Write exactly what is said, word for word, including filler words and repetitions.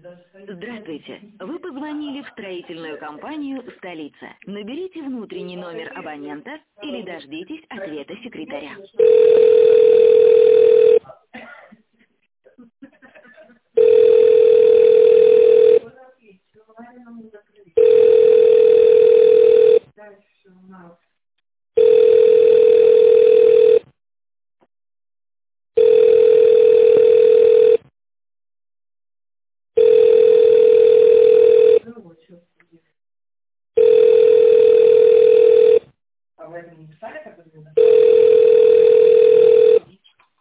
Здравствуйте. Вы позвонили в строительную компанию «Столица». Наберите внутренний номер абонента или дождитесь ответа секретаря.